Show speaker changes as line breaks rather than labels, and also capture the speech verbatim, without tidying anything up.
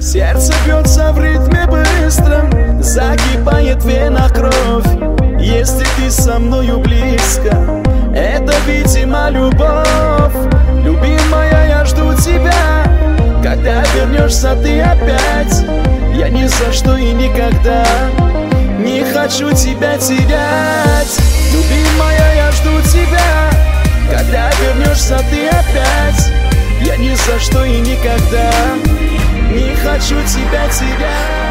Сердце бьется в ритме быстром, закипает в венах кровь. Если ты со мною близко, это, видимо, любовь. Любимая, я жду тебя, когда вернешься ты опять. Я ни за что и никогда не хочу тебя терять. Любимая, я жду тебя, когда вернешься ты опять. Я ни за что и никогда не хочу тебя терять.